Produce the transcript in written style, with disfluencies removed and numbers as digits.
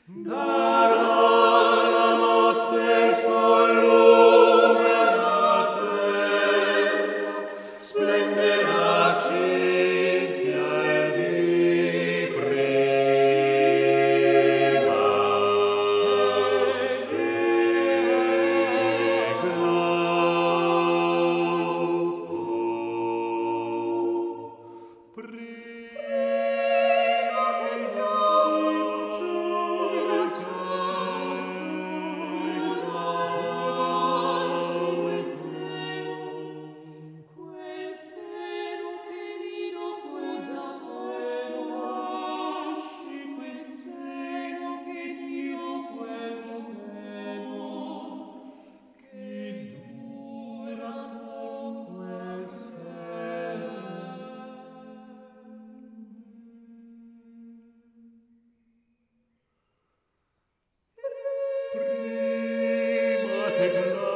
Darò la notte il suo lume alla terra, splenderà Cinzia di prima. Che Glauco, prima che Glauco cielo quel seno che nido fu quel seno che nido fu che dura quel seno. Prima che